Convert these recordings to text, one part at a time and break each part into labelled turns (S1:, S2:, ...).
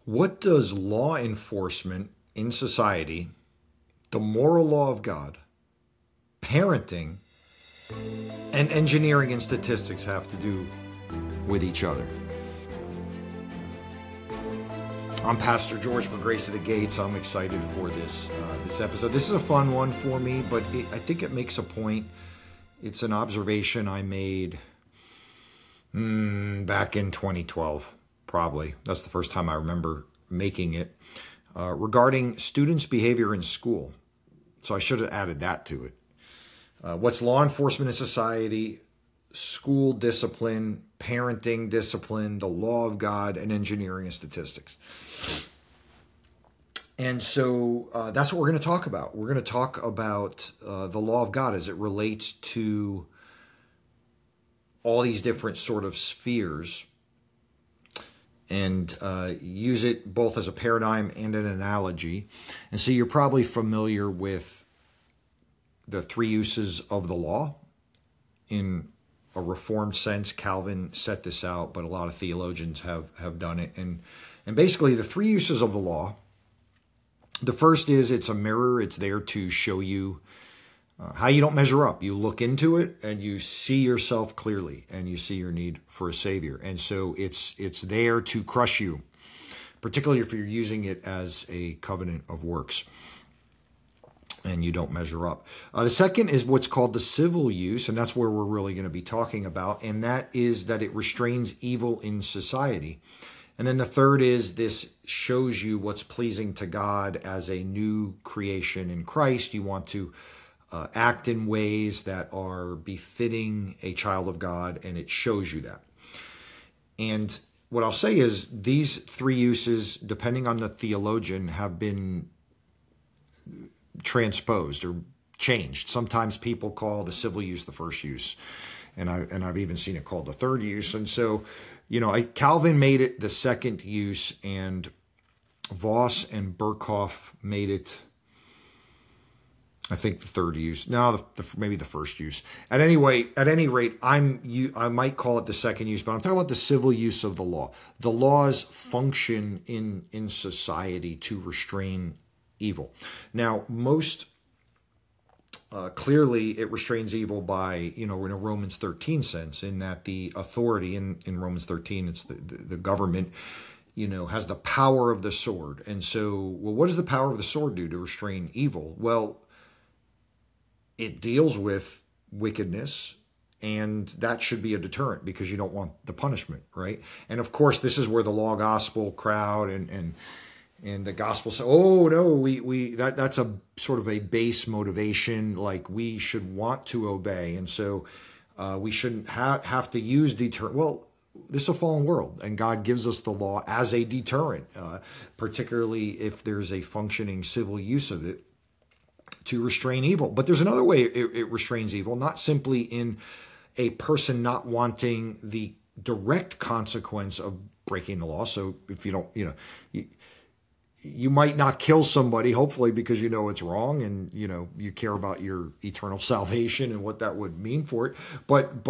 S1: What does law enforcement in society, the moral law of God, parenting, and engineering and statistics have to do with each other? I'm Pastor George for Grace of the Gates. I'm excited for this episode. This is a fun one for me, but I think it makes a point. It's an observation I made back in 2012, probably. That's the first time I remember making it, regarding students' behavior in school. So I should have added that to it. What's law enforcement in society, school discipline, parenting discipline, the law of God, and engineering and statistics. And so that's what we're going to talk about. We're going to talk about the law of God as it relates to all these different sort of spheres, and use it both as a paradigm and an analogy. And so you're probably familiar with the three uses of the law. In a Reformed sense, Calvin set this out, but a lot of theologians have done it. And basically the three uses of the law, the first is it's a mirror. It's there to show you how you don't measure up. You look into it and you see yourself clearly and you see your need for a savior. And so it's there to crush you, particularly if you're using it as a covenant of works and you don't measure up. The second is what's called the civil use, and that's where we're really going to be talking about, and that is that it restrains evil in society. And then the third is this shows you what's pleasing to God as a new creation in Christ. You want to act in ways that are befitting a child of God, and it shows you that. And what I'll say is these three uses, depending on the theologian, have been transposed or changed. Sometimes people call the civil use the first use, and I've even seen it called the third use. And so, Calvin made it the second use, and Voss and Berkhoff made it, I think, the third use. No, maybe the first use. At any rate, I might call it the second use, but I'm talking about the civil use of the law. The laws function in society to restrain evil. Now, most clearly it restrains evil by, in a Romans 13 sense, in that the authority in Romans 13, it's the government, has the power of the sword. And so, what does the power of the sword do to restrain evil? Well, it deals with wickedness, and that should be a deterrent because you don't want the punishment, right? And of course, this is where the law gospel crowd and the gospel say, oh no, that's a sort of a base motivation, like we should want to obey, and so we shouldn't have to use deterrent. Well, this is a fallen world, and God gives us the law as a deterrent, particularly if there's a functioning civil use of it to restrain evil. But there's another way it restrains evil, not simply in a person not wanting the direct consequence of breaking the law. So if you don't, you might not kill somebody, hopefully, because you know it's wrong, and you care about your eternal salvation and what that would mean for it. But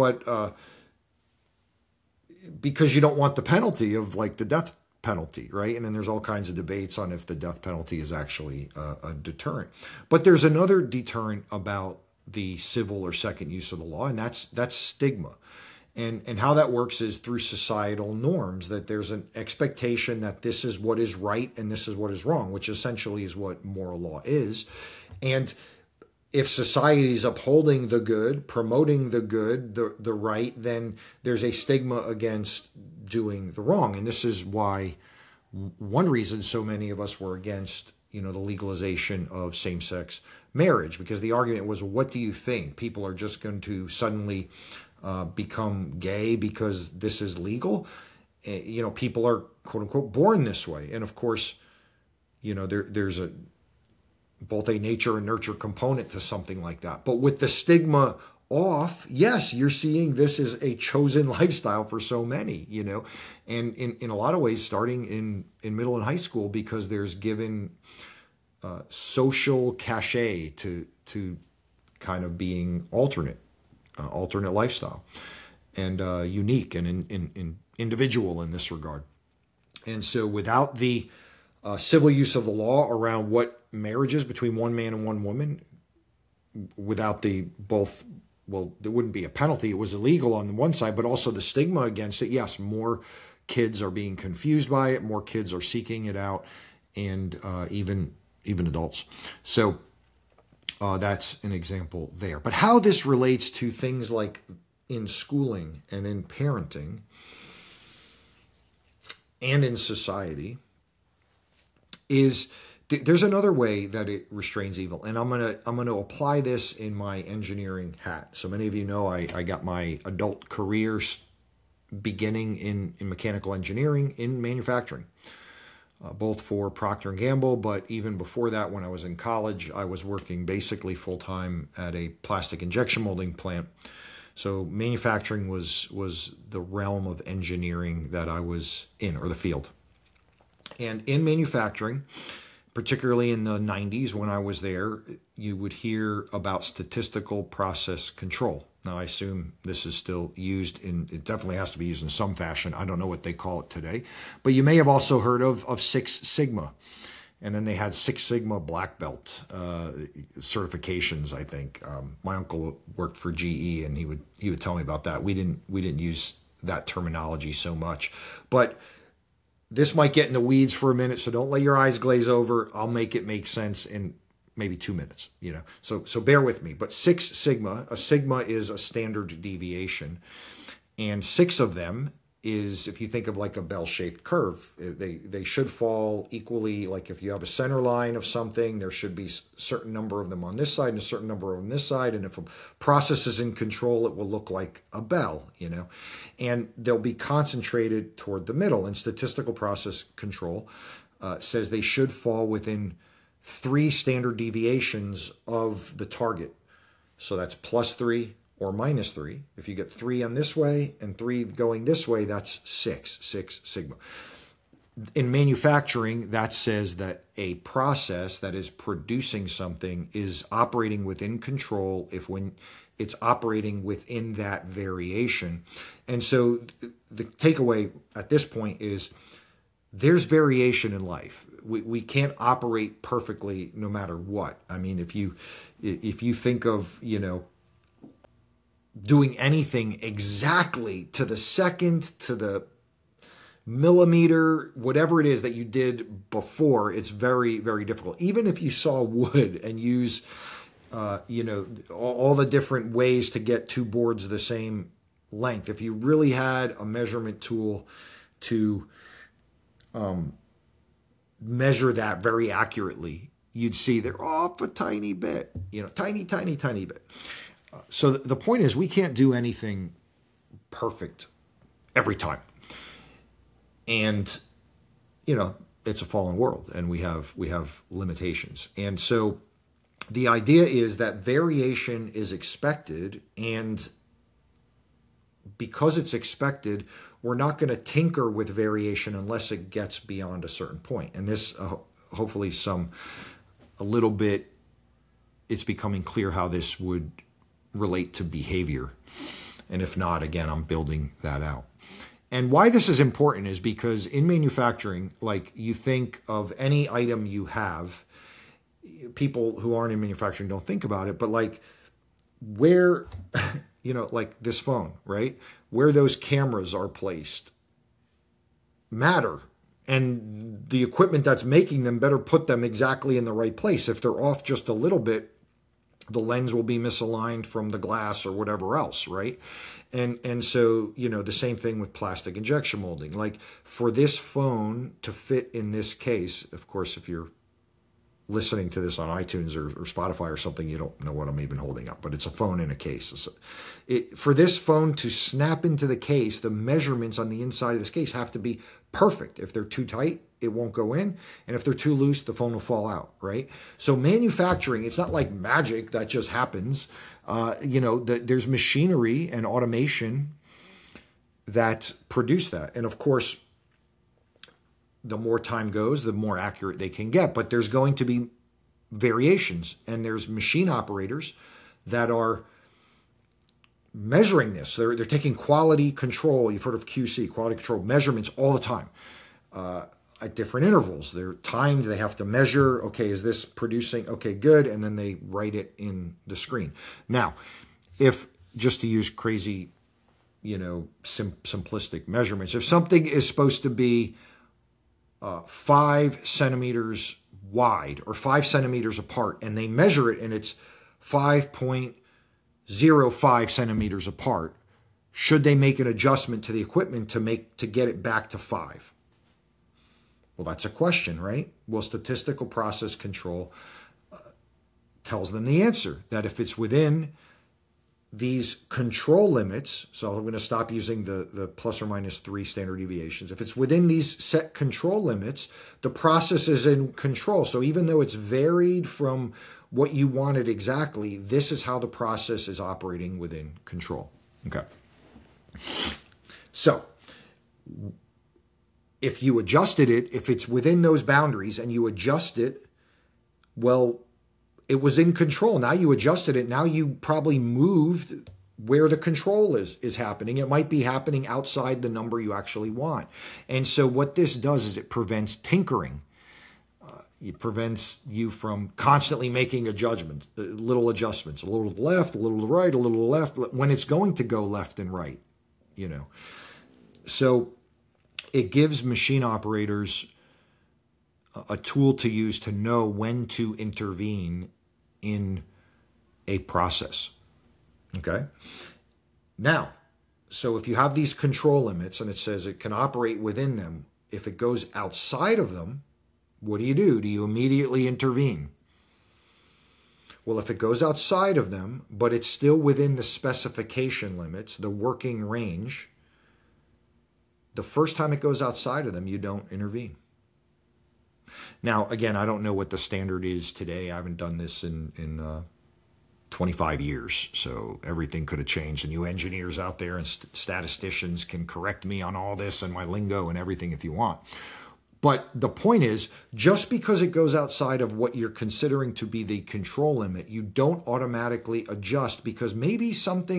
S1: because you don't want the penalty of, like, the death penalty, right? And then there's all kinds of debates on if the death penalty is actually a deterrent. But there's another deterrent about the civil or second use of the law, and that's stigma. And how that works is through societal norms, that there's an expectation that this is what is right and this is what is wrong, which essentially is what moral law is. And if society is upholding the good, promoting the good, the right, then there's a stigma against doing the wrong. And this is why one reason so many of us were against, the legalization of same-sex marriage, because the argument was, what do you think? People are just going to suddenly become gay because this is legal? People are, quote unquote, born this way. And of course, there's both a nature and nurture component to something like that. But with the stigma off, yes, you're seeing this as a chosen lifestyle for so many, and in a lot of ways, starting in middle and high school, because there's given social cachet to kind of being alternate lifestyle, and unique and individual in this regard. And so without the civil use of the law around what marriage is between one man and one woman, without the both, well, there wouldn't be a penalty. It was illegal on the one side, but also the stigma against it. Yes, more kids are being confused by it. More kids are seeking it out, and even adults. So that's an example there. But how this relates to things like in schooling and in parenting and in society is there's another way that it restrains evil, and I'm gonna apply this in my engineering hat. So many of you know I got my adult career beginning in mechanical engineering in manufacturing, both for Procter & Gamble, but even before that, when I was in college, I was working basically full-time at a plastic injection molding plant. So manufacturing was the realm of engineering that I was in, or the field. And in manufacturing, particularly in the 90s when I was there, you would hear about statistical process control. Now, I assume this is still used it definitely has to be used in some fashion. I don't know what they call it today. But you may have also heard of Six Sigma. And then they had Six Sigma black belt certifications, I think. My uncle worked for GE, and he would tell me about that. We didn't use that terminology so much. But this might get in the weeds for a minute, so don't let your eyes glaze over. I'll make it make sense in maybe 2 minutes, So bear with me. But Six Sigma, a sigma is a standard deviation, and 6 of them is, if you think of like a bell-shaped curve, they should fall equally. Like if you have a center line of something, there should be a certain number of them on this side and a certain number on this side. And if a process is in control, it will look like a bell, and they'll be concentrated toward the middle. And statistical process control says they should fall within 3 standard deviations of the target. So that's +3 or -3. If you get 3 on this way and 3 going this way, that's 6 sigma. In manufacturing, that says that a process that is producing something is operating within control when it's operating within that variation. And so the takeaway at this point is there's variation in life. We can't operate perfectly no matter what. I mean, if you think of, doing anything exactly to the second, to the millimeter, whatever it is that you did before, it's very, very difficult. Even if you saw wood and use, all the different ways to get 2 boards the same length, if you really had a measurement tool to measure that very accurately, you'd see they're off a tiny bit, tiny, tiny, tiny bit. So the point is, we can't do anything perfect every time. And, it's a fallen world, and we have limitations. And so the idea is that variation is expected, and because it's expected, we're not going to tinker with variation unless it gets beyond a certain point. And this, hopefully a little bit, it's becoming clear how this would relate to behavior. And if not, again, I'm building that out. And why this is important is because in manufacturing, like you think of any item you have, people who aren't in manufacturing don't think about it, but like where, like this phone, right? Where those cameras are placed matter. And the equipment that's making them better put them exactly in the right place. If they're off just a little bit, the lens will be misaligned from the glass or whatever else, right? And so, the same thing with plastic injection molding. Like for this phone to fit in this case, of course, if you're listening to this on iTunes or Spotify or something, you don't know what I'm even holding up, but it's a phone in a case. For this phone to snap into the case, the measurements on the inside of this case have to be perfect. If they're too tight, it won't go in. And if they're too loose, the phone will fall out, right? So manufacturing, it's not like magic that just happens. There's machinery and automation that produce that. And of course, the more time goes, the more accurate they can get. But there's going to be variations, and there's machine operators that are measuring this. They're taking quality control. You've heard of QC, quality control measurements all the time. at different intervals. They're timed. They have to measure, okay, is this producing? Okay, good. And then they write it in the screen. Now, if just to use crazy, simplistic measurements, if something is supposed to be 5 centimeters wide or 5 centimeters apart, and they measure it and it's 5.05 centimeters apart, should they make an adjustment to the equipment to get it back to 5? Well, that's a question, right? Well, statistical process control tells them the answer, that if it's within these control limits, so I'm going to stop using the plus or minus 3 standard deviations. If it's within these set control limits, the process is in control. So even though it's varied from what you wanted exactly, this is how the process is operating within control. Okay. So if you adjusted it, if it's within those boundaries and you adjust it, well, it was in control. Now you adjusted it. Now you probably moved where the control is happening. It might be happening outside the number you actually want. And so what this does is it prevents tinkering. It prevents you from constantly making little adjustments, a little to the left, a little to the right, a little to the left, when it's going to go left and right, So it gives machine operators a tool to use to know when to intervene in a process. Okay? Now, so if you have these control limits and it says it can operate within them, if it goes outside of them, what do? Do you immediately intervene? Well, if it goes outside of them, but it's still within the specification limits, the working range, the first time it goes outside of them, you don't intervene. Now, again, I don't know what the standard is today. I haven't done this in 25 years, so everything could have changed. And you engineers out there and statisticians can correct me on all this and my lingo and everything if you want. But the point is, just because it goes outside of what you're considering to be the control limit, you don't automatically adjust because maybe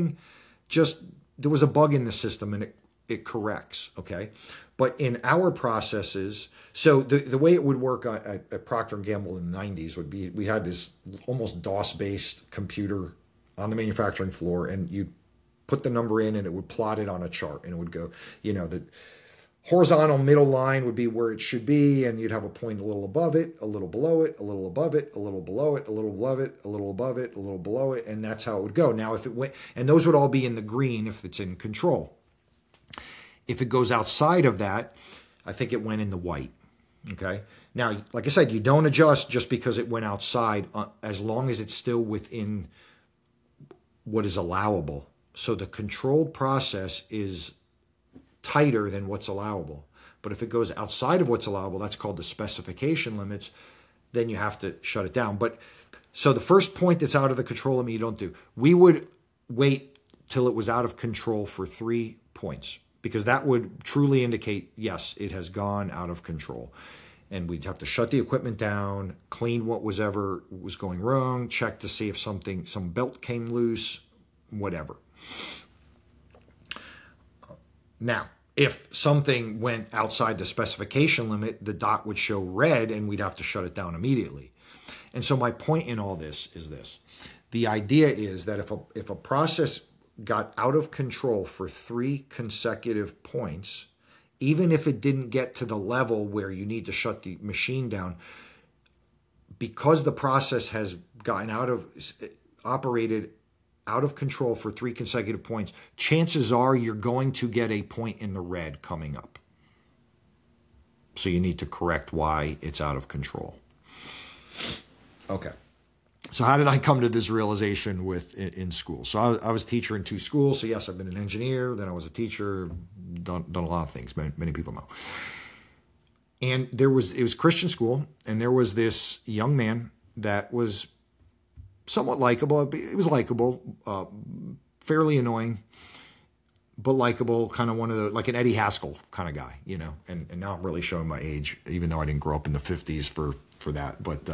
S1: there was a bug in the system and it corrects, okay? But in our processes, so the way it would work at Procter & Gamble in the 90s would be, we had this almost DOS-based computer on the manufacturing floor, and you'd put the number in and it would plot it on a chart, and it would go, the horizontal middle line would be where it should be, and you'd have a point a little above it, a little below it, a little above it, a little below it, a little above it, a little above it, a little below it, and that's how it would go. Now, if it went, and those would all be in the green if it's in control. If it goes outside of that, I think it went in the white. Okay. Now, like I said, you don't adjust just because it went outside, as long as it's still within what is allowable. So the controlled process is tighter than what's allowable. But if it goes outside of what's allowable, that's called the specification limits, then you have to shut it down. But so the first point that's out of the control limit, you don't do. We would wait till it was out of control for 3 points, because that would truly indicate, yes, it has gone out of control. And we'd have to shut the equipment down, clean what was going wrong, check to see if some belt came loose, whatever. Now, if something went outside the specification limit, the dot would show red and we'd have to shut it down immediately. And so my point in all this is this. The idea is that if a process got out of control for 3 consecutive points, even if it didn't get to the level where you need to shut the machine down, because the process has gotten operated out of control for 3 consecutive points, chances are you're going to get a point in the red coming up. So you need to correct why it's out of control. Okay. So how did I come to this realization in school? So I was a teacher in 2 schools. So yes, I've been an engineer. Then I was a teacher, done a lot of things. Many people know. And it was Christian school. And there was this young man that was somewhat likable. It was likable, fairly annoying, but likable, kind of one of the, like an Eddie Haskell kind of guy, and now I'm really showing my age, even though I didn't grow up in the 50s for that. But,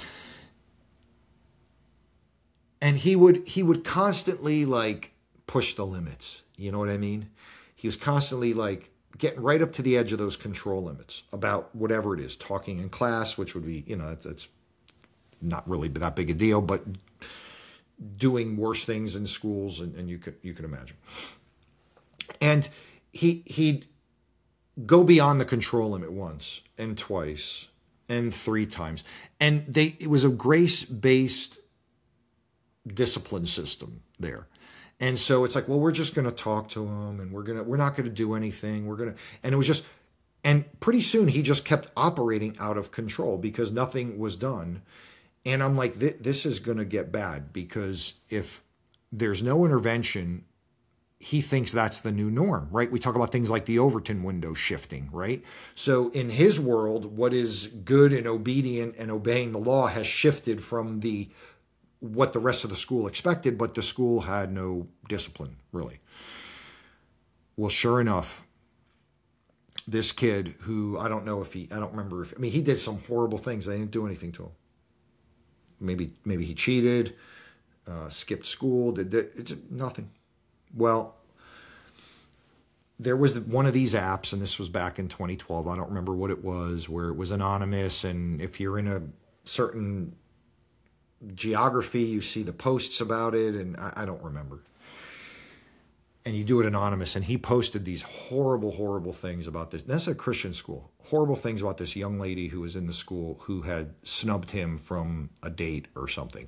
S1: and he would constantly like push the limits. You know what I mean? He was constantly like getting right up to the edge of those control limits about whatever it is, talking in class, which would be, that's not really that big a deal, but doing worse things in schools, and you could imagine. And he'd go beyond the control limit once and twice and 3 times. And it was a grace-based discipline system there. And so it's like, well, we're just going to talk to him, and we're not going to do anything. And it was just, and pretty soon he just kept operating out of control because nothing was done. And I'm like, this is going to get bad, because if there's no intervention, he thinks that's the new norm, right? We talk about things like the Overton window shifting, right? So in his world, what is good and obedient and obeying the law has shifted from what the rest of the school expected, but the school had no discipline, really. Well, sure enough, this kid who, I don't remember he did some horrible things. They didn't do anything to him. Maybe he cheated, skipped school, it's nothing. Well, there was one of these apps, and this was back in 2012. I don't remember what it was, where it was anonymous, and if you're in a certain geography, you see the posts about it, and I don't remember. And you do it anonymous, and he posted these horrible, horrible things about this. That's a Christian school. Horrible things about this young lady who was in the school who had snubbed him from a date or something.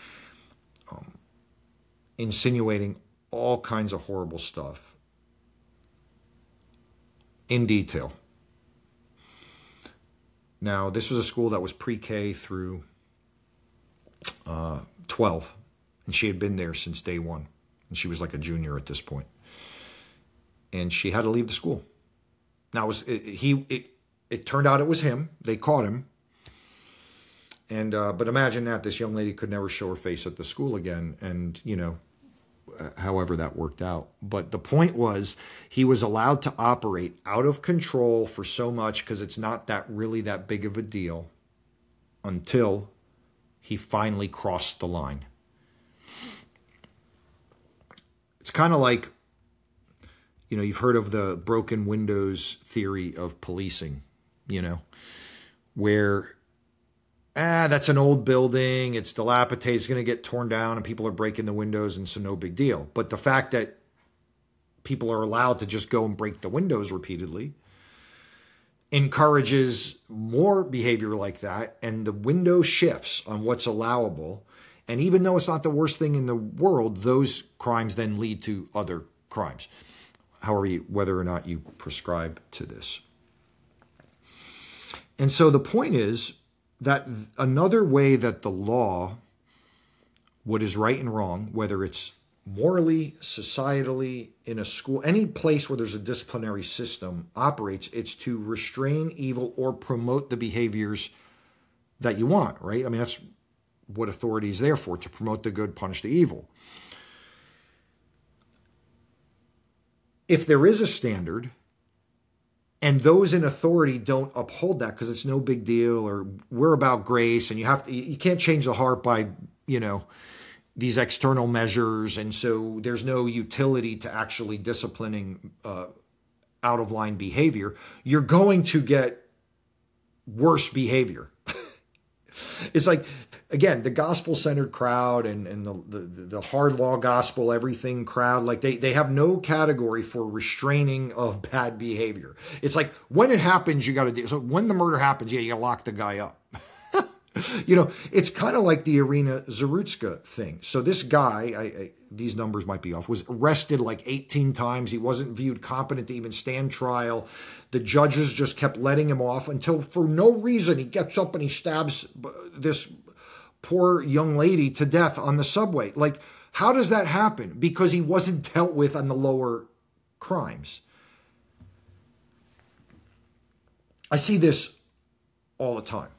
S1: Insinuating all kinds of horrible stuff in detail. Now, this was a school that was pre-K through 12, and she had been there since day one. And she was like a junior at this point. And she had to leave the school. Now, it turned out it was him. They caught him. And but imagine that. This young lady could never show her face at the school again. And, however that worked out. But the point was, he was allowed to operate out of control for so much, because it's not really that big of a deal, until he finally crossed the line. It's kind of like, you've heard of the broken windows theory of policing, where, that's an old building, it's dilapidated, it's going to get torn down, and people are breaking the windows, and so no big deal. But the fact that people are allowed to just go and break the windows repeatedly encourages more behavior like that, and the window shifts on what's allowable. And even though it's not the worst thing in the world, those crimes then lead to other crimes, whether or not you prescribe to this. And so the point is that another way that the law, what is right and wrong, whether it's morally, societally, in a school, any place where there's a disciplinary system operates, it's to restrain evil or promote the behaviors that you want, right? I mean, that's what authority is there for, to promote the good, punish the evil. If there is a standard, and those in authority don't uphold that because it's no big deal, or we're about grace, and you can't change the heart by, these external measures, and so there's no utility to actually disciplining out of line behavior, you're going to get worse behavior. It's like, again, the gospel-centered crowd and the hard law gospel, everything crowd, like they have no category for restraining of bad behavior. It's like, when it happens, you got to do, so when the murder happens, you got to lock the guy up. It's kind of like the Irina Zarutska thing. So this guy, these numbers might be off, was arrested like 18 times. He wasn't viewed competent to even stand trial. The judges just kept letting him off until, for no reason, he gets up and he stabs this poor young lady to death on the subway. Like, how does that happen? Because he wasn't dealt with on the lower crimes. I see this all the time.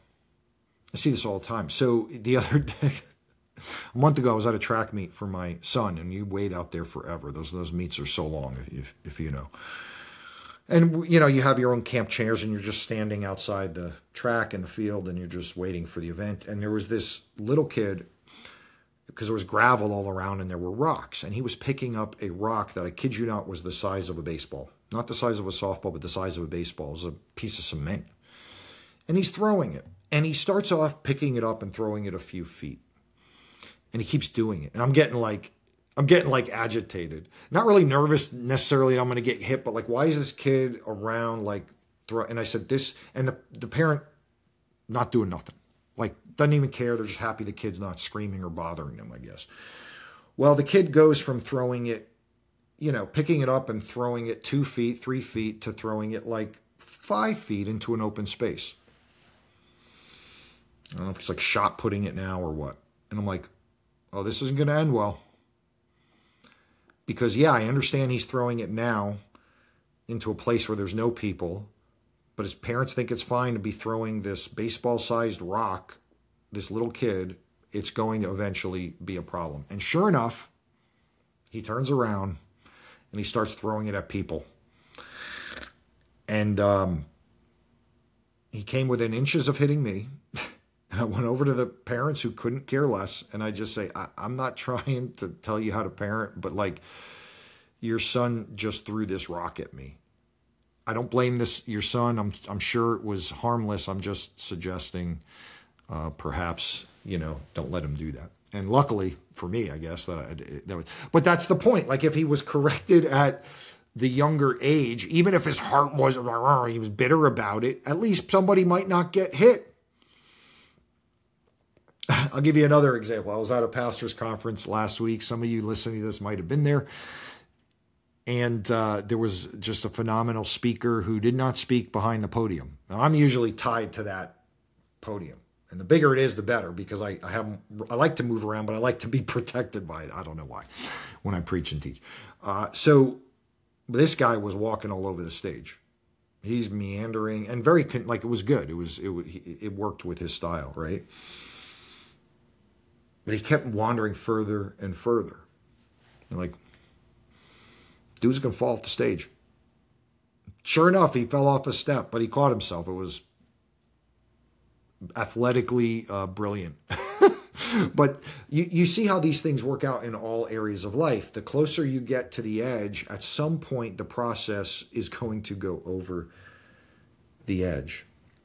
S1: So the other day, a month ago, I was at a track meet for my son, and you wait out there forever. Those meets are so long, if you know. And, you have your own camp chairs, and you're just standing outside the track in the field, and you're just waiting for the event. And there was this little kid, because there was gravel all around, and there were rocks. And he was picking up a rock that, I kid you not, was the size of a baseball. not the size of a softball, but the size of a baseball. It's a piece of cement. And he's throwing it. And he starts off picking it up and throwing it a few feet. And he keeps doing it. And I'm getting like agitated. Not really nervous necessarily that I'm going to get hit, but like, why is this kid around like and I said this, and the parent not doing nothing. Like, doesn't even care. They're just happy the kid's not screaming or bothering them, I guess. Well, the kid goes from throwing it, picking it up and throwing it 2 feet, 3 feet, to throwing it like 5 feet into an open space. I don't know if he's like shot putting it now or what. And I'm like, oh, this isn't going to end well. Because, yeah, I understand he's throwing it now into a place where there's no people, but his parents think it's fine to be throwing this baseball-sized rock, this little kid. It's going to eventually be a problem. And sure enough, he turns around and he starts throwing it at people. And he came within inches of hitting me. And I went over to the parents who couldn't care less. And I just say, I'm not trying to tell you how to parent, but like, your son just threw this rock at me. I don't blame your son. I'm sure it was harmless. I'm just suggesting perhaps, don't let him do that. And luckily for me, I guess but that's the point. Like, if he was corrected at the younger age, even if his heart was, he was bitter about it, at least somebody might not get hit. I'll give you another example. I was at a pastor's conference last week. Some of you listening to this might have been there. And there was just a phenomenal speaker who did not speak behind the podium. Now, I'm usually tied to that podium. And the bigger it is, the better, because I like to move around, but I like to be protected by it. I don't know why, when I preach and teach. So this guy was walking all over the stage. He's meandering and very, it was good. It worked with his style, right? But he kept wandering further and further. And like, dude's going to fall off the stage. Sure enough, he fell off a step, but he caught himself. It was athletically brilliant. But you see how these things work out in all areas of life. The closer you get to the edge, at some point, the process is going to go over the edge.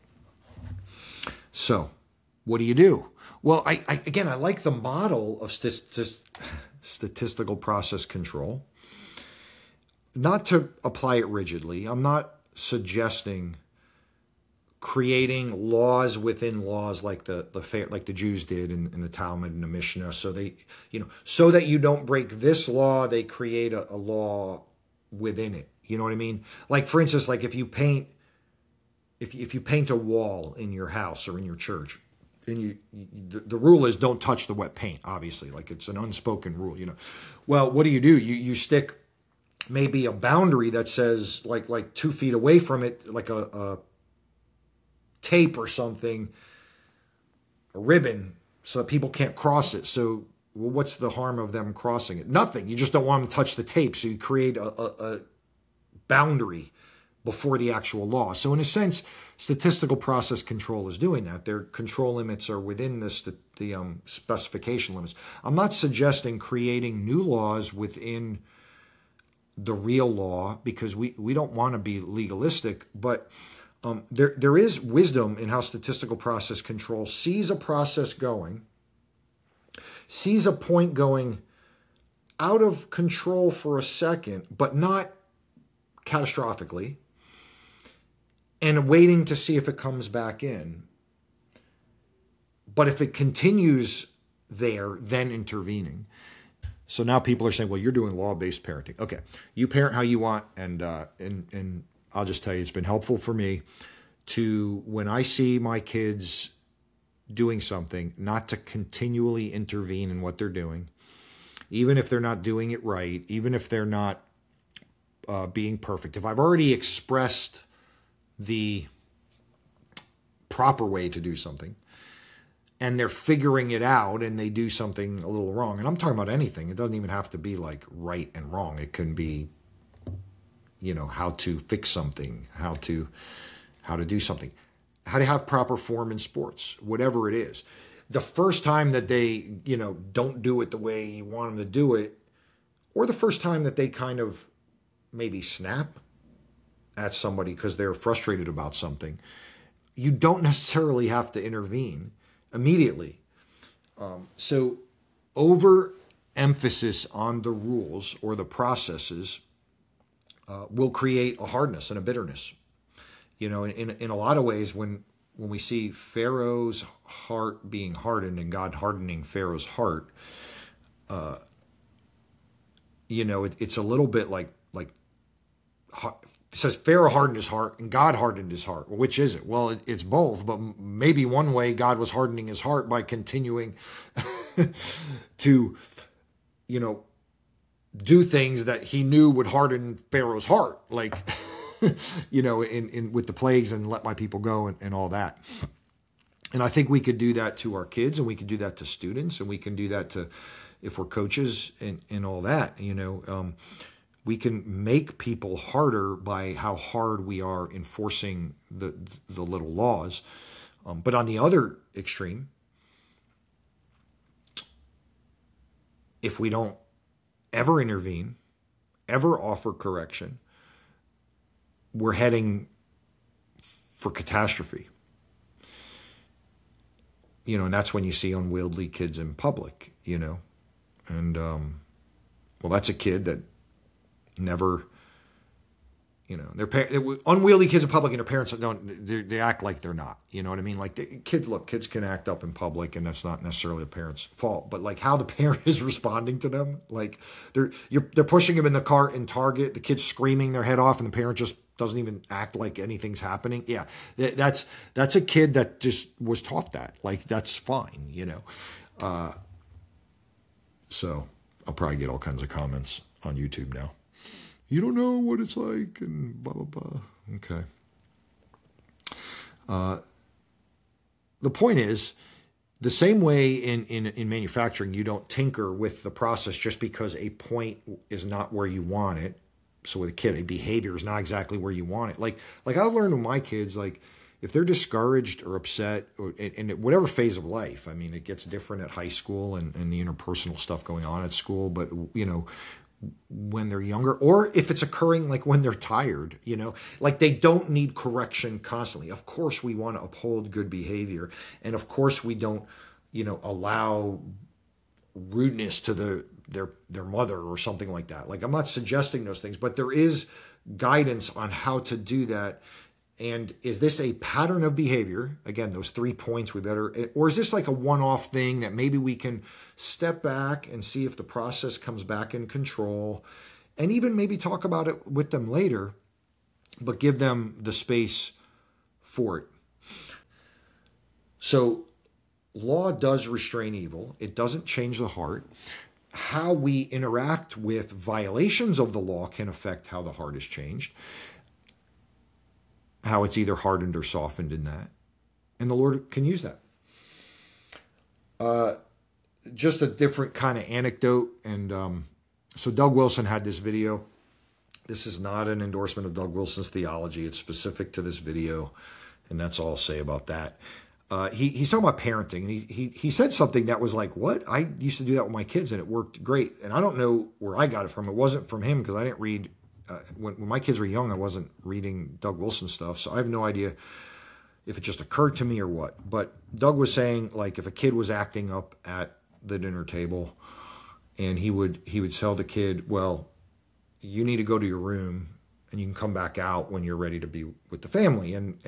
S1: So what do? Well, I like the model of statistical process control. Not to apply it rigidly. I'm not suggesting creating laws within laws like the Jews did in the Talmud and the Mishnah. So so that you don't break this law, they create a law within it. You know what I mean? Like, for instance, like if you paint a wall in your house or in your church, and the rule is don't touch the wet paint. Obviously, like it's an unspoken rule. Well, what do? You stick maybe a boundary that says like 2 feet away from it, like a tape or something, a ribbon, so that people can't cross it. So, well, what's the harm of them crossing it? Nothing. You just don't want them to touch the tape. So you create a boundary before the actual law. So in a sense, statistical process control is doing that. Their control limits are within the specification limits. I'm not suggesting creating new laws within the real law, because we don't want to be legalistic, but there is wisdom in how statistical process control sees a process going, sees a point going out of control for a second, but not catastrophically, and waiting to see if it comes back in. But if it continues there, then intervening. So now people are saying, well, you're doing law-based parenting. Okay, you parent how you want, and I'll just tell you, it's been helpful for me to, when I see my kids doing something, not to continually intervene in what they're doing, even if they're not doing it right, even if they're not being perfect. If I've already expressed the proper way to do something, and they're figuring it out and they do something a little wrong. And I'm talking about anything. It doesn't even have to be like right and wrong. It can be, how to fix something, how to do something, how to have proper form in sports, whatever it is. The first time that they, don't do it the way you want them to do it, or the first time that they kind of maybe snap, at somebody because they're frustrated about something, you don't necessarily have to intervene immediately. So overemphasis on the rules or the processes will create a hardness and a bitterness. You know, in a lot of ways, when we see Pharaoh's heart being hardened and God hardening Pharaoh's heart, you know, it's a little bit like it says Pharaoh hardened his heart and God hardened his heart. Well, which is it? Well, it's both, but maybe one way God was hardening his heart by continuing to, you know, do things that he knew would harden Pharaoh's heart, like, you know, in with the plagues and let my people go and all that. And I think we could do that to our kids, and we could do that to students, and we can do that to, if we're coaches and all that, you know, we can make people harder by how hard we are enforcing the little laws. But on the other extreme, if we don't ever intervene, ever offer correction, we're heading for catastrophe. You know, and that's when you see unwieldy kids in public, you know. And, well, that's a kid that never, you know, unwieldy kids in public, and their parents they act like they're not, you know what I mean? Like kids can act up in public, and that's not necessarily the parent's fault, but like how the parent is responding to them, like they're pushing them in the cart in Target, the kid's screaming their head off, and the parent just doesn't even act like anything's happening. Yeah, that's a kid that just was taught that, like that's fine, you know. So I'll probably get all kinds of comments on YouTube now. You don't know what it's like, and blah, blah, blah. Okay. The point is, the same way in manufacturing, you don't tinker with the process just because a point is not where you want it. So with a kid, a behavior is not exactly where you want it. Like I've learned with my kids, like if they're discouraged or upset, or in whatever phase of life, I mean, it gets different at high school and the interpersonal stuff going on at school, but, you know, when they're younger, or if it's occurring like when they're tired, you know, like they don't need correction constantly. Of course, we want to uphold good behavior. And of course, we don't, you know, allow rudeness to their mother or something like that. Like I'm not suggesting those things, but there is guidance on how to do that. And is this a pattern of behavior? Again, those 3 points or is this like a one-off thing that maybe we can step back and see if the process comes back in control, and even maybe talk about it with them later, but give them the space for it. So law does restrain evil. It doesn't change the heart. How we interact with violations of the law can affect how the heart is changed, how it's either hardened or softened in that. And the Lord can use that. Just a different kind of anecdote. And so Doug Wilson had this video. This is not an endorsement of Doug Wilson's theology. It's specific to this video. And that's all I'll say about that. He's talking about parenting. And he said something that was like, what? I used to do that with my kids and it worked great. And I don't know where I got it from. It wasn't from him because I didn't read when my kids were young, I wasn't reading Doug Wilson stuff. So I have no idea if it just occurred to me or what. But Doug was saying, like, if a kid was acting up at the dinner table, and he would tell the kid, well, you need to go to your room and you can come back out when you're ready to be with the family. And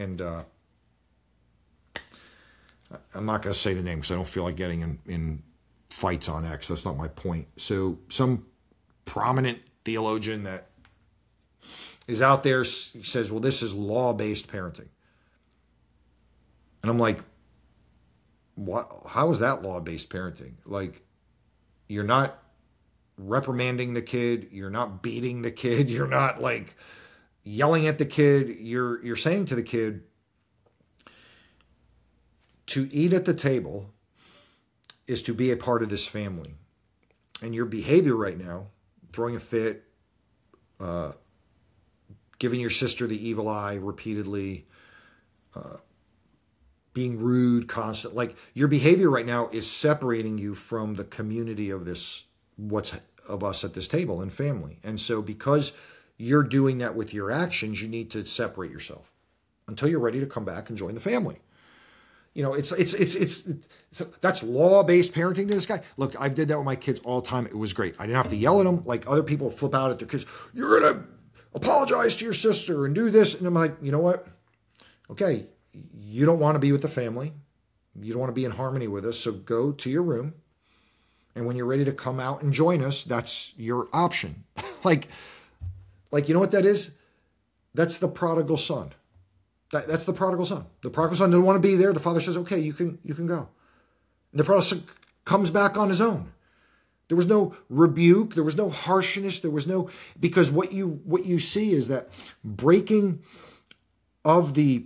S1: I'm not going to say the name because I don't feel like getting in fights on X. That's not my point. So some prominent theologian that is out there says, well, this is law-based parenting. And I'm like, what? How is that law-based parenting? Like, you're not reprimanding the kid. You're not beating the kid. You're not like yelling at the kid. You're saying to the kid, to eat at the table is to be a part of this family. And your behavior right now, throwing a fit, giving your sister the evil eye repeatedly, being rude constantly, like your behavior right now is separating you from the community of this, of us at this table and family. And so because you're doing that with your actions, you need to separate yourself until you're ready to come back and join the family. You know, it's that's law-based parenting to this guy. Look, I did that with my kids all the time. It was great. I didn't have to yell at them like other people flip out at their kids. You're going to apologize to your sister and do this. And I'm like, you know what? Okay, you don't want to be with the family. You don't want to be in harmony with us. So go to your room. And when you're ready to come out and join us, that's your option. like, you know what that is? That's the prodigal son. That's the prodigal son. The prodigal son didn't want to be there. The father says, okay, you can go. And the prodigal son comes back on his own. There was no rebuke. There was no harshness. There was no, because what you see is that breaking of the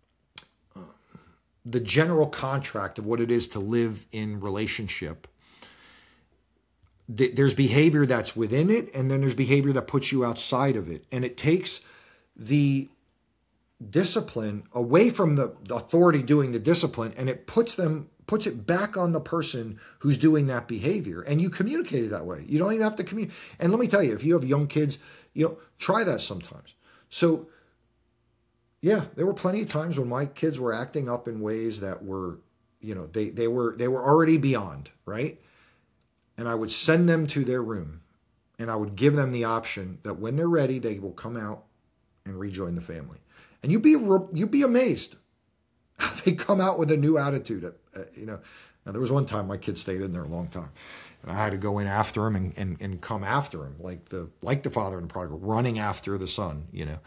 S1: general contract of what it is to live in relationship. There's behavior that's within it, and then there's behavior that puts you outside of it. And it takes the discipline away from the authority doing the discipline, and it puts it back on the person who's doing that behavior. And you communicate it that way. You don't even have to communicate. And let me tell you, if you have young kids, try that sometimes. So yeah, there were plenty of times when my kids were acting up in ways that were, they were already beyond, right? And I would send them to their room, and I would give them the option that when they're ready, they will come out and rejoin the family. And you'd be amazed. They come out with a new attitude. Now, there was one time my kid stayed in there a long time, and I had to go in after him and come after him like the father in the prodigal, running after the son.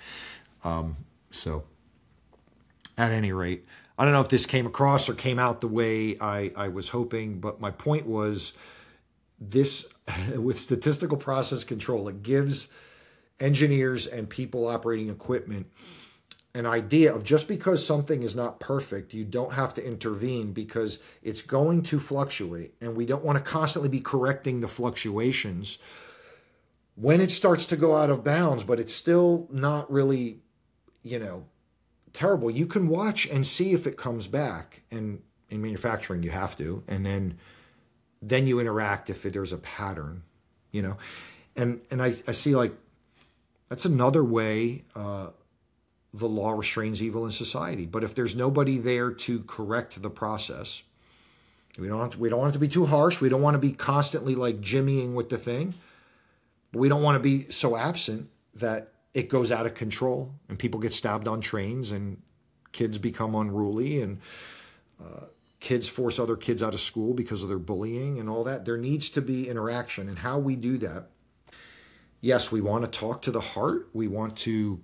S1: So, at any rate, I don't know if this came across or came out the way I was hoping, but my point was this: with statistical process control, it gives engineers and people operating equipment an idea of, just because something is not perfect, you don't have to intervene, because it's going to fluctuate, and we don't want to constantly be correcting the fluctuations when it starts to go out of bounds, but it's still not really, terrible. You can watch and see if it comes back, and in manufacturing you have to, and then you interact if there's a pattern, and I see, like, that's another way the law restrains evil in society. But if there's nobody there to correct the process, we don't want it to be too harsh. We don't want to be constantly like jimmying with the thing. But we don't want to be so absent that it goes out of control and people get stabbed on trains and kids become unruly and kids force other kids out of school because of their bullying and all that. There needs to be interaction. And how we do that, yes, we want to talk to the heart. We want to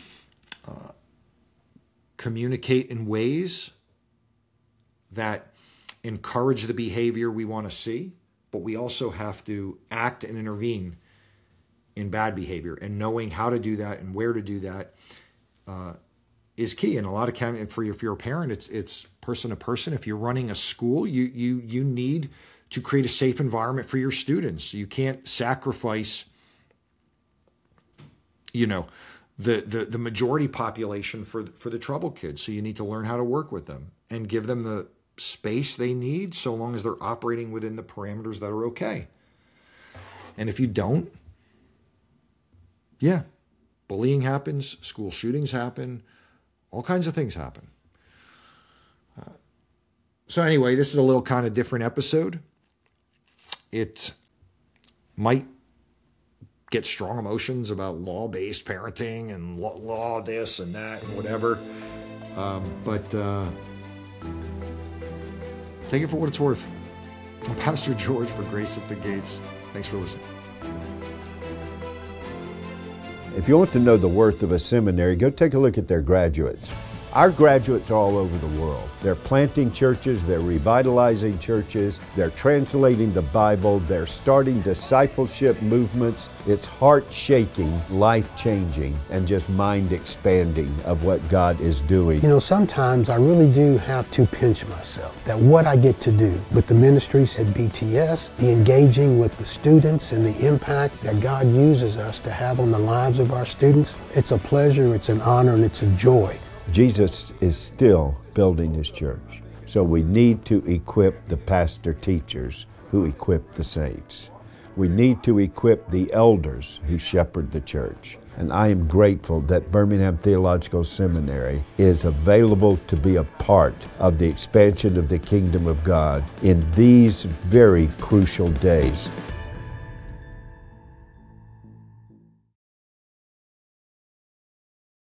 S1: communicate in ways that encourage the behavior we want to see, but we also have to act and intervene in bad behavior, and knowing how to do that and where to do that is key. And a lot of times, if you're a parent, it's person to person. If you're running a school, you need to create a safe environment for your students. You can't sacrifice, the majority population for the troubled kids. So you need to learn how to work with them and give them the space they need, so long as they're operating within the parameters that are okay. And if you don't, bullying happens, school shootings happen, all kinds of things happen. So anyway, this is a little kind of different episode. It might get strong emotions about law-based parenting and law this and that and whatever. But take it for what it's worth. I'm Pastor George for Grace at the Gates. Thanks for listening.
S2: If you want to know the worth of a seminary, go take a look at their graduates. Our graduates are all over the world. They're planting churches, they're revitalizing churches, they're translating the Bible, they're starting discipleship movements. It's heart-shaking, life-changing, and just mind-expanding of what God is doing.
S3: Sometimes I really do have to pinch myself that what I get to do with the ministries at BTS, the engaging with the students and the impact that God uses us to have on the lives of our students, it's a pleasure, it's an honor, and it's a joy.
S2: Jesus is still building His church. So we need to equip the pastor teachers who equip the saints. We need to equip the elders who shepherd the church. And I am grateful that Birmingham Theological Seminary is available to be a part of the expansion of the kingdom of God in these very crucial days.